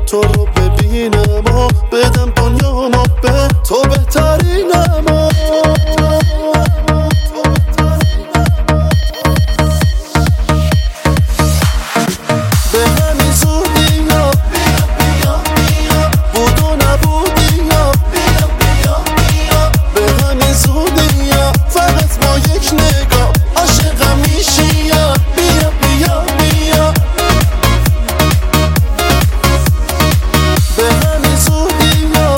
تو رو ببینم و بدم دنیامو به تو بهترینم. به همین زودی ها بود و نبودی ها، به همین زودی ها فقط با یک نگاه عاشقم میشی یا بیا بیا بیا. به همین زودی ها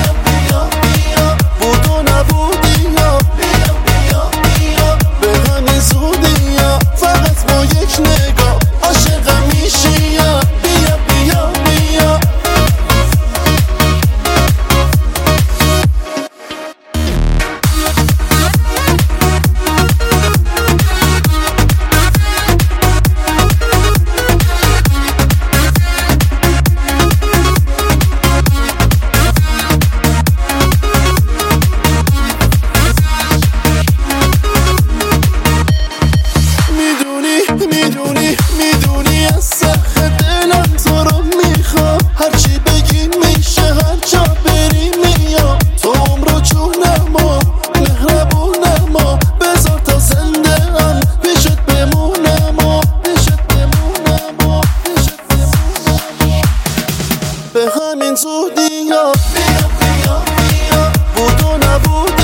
بود و نبودی ها، به همین زودی ها فقط با یک نگاه عاشقم میشی یا بیا بیا بیا. میدونی از سخت دلم تو رو میخوام، هرچی بگی میشه هر جا بری میام. تو عمرو جونم و مهربونم و بذار تا زنده ام پیشت بمونم و به همین زودی ها بود و نبود